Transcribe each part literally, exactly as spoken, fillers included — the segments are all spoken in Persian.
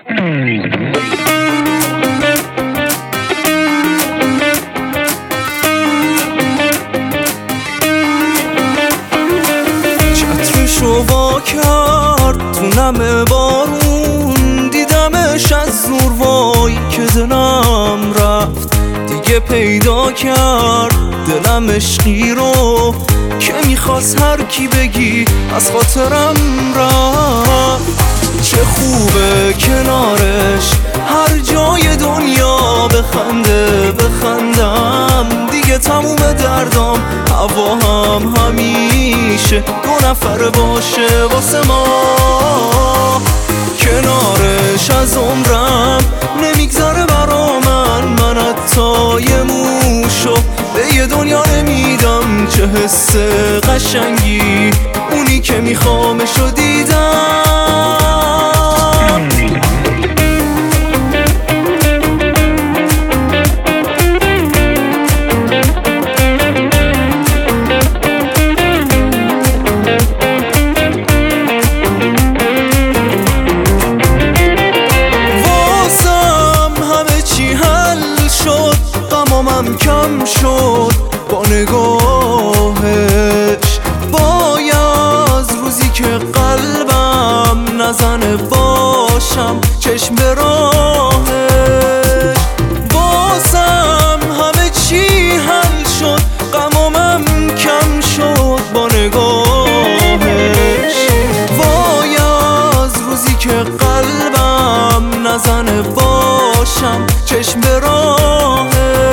چترشو وا کرد تو نم بارون، دیدمش از نور وای که دلم رفت. دیگه پیدا کرد دلم عشقی رو که میخواست هر کی بگی از خاطرم رفت. چه خوبه کنارش هر جای دنیا بخنده بخندم، دیگه تموم دردام هوا هم همیشه دو نفر باشه واسه ما. کنارش از عمرم نمیگذره برا من، من حتی یه موشو به یه دنیا نمیدم. چه حس قشنگی اونی که میخوامشو دیدم. غمامم کم شد با نگاهش، باید روزی که قلبم نزنه باشم چشم به راهش. بازم همه چی حل شد، غمامم کم شد با نگاهش. باید روزی که قلبم نزنه باشم چشم به راهش.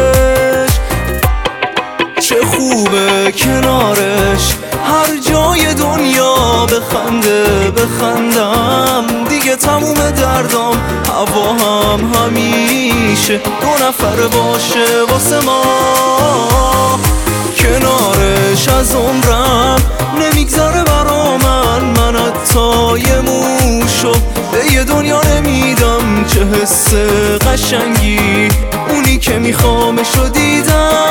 چه خوبه کنارش هر جای دنیا بخنده بخندم، دیگه تموم دردام هوا هم همیشه دو نفر باشه واسه ما. کنارش از عمرم نمیگذره برا من، من حتی یه موشو به یه دنیا نمیدم. چه حس قشنگی اونی که میخوامشو دیدم.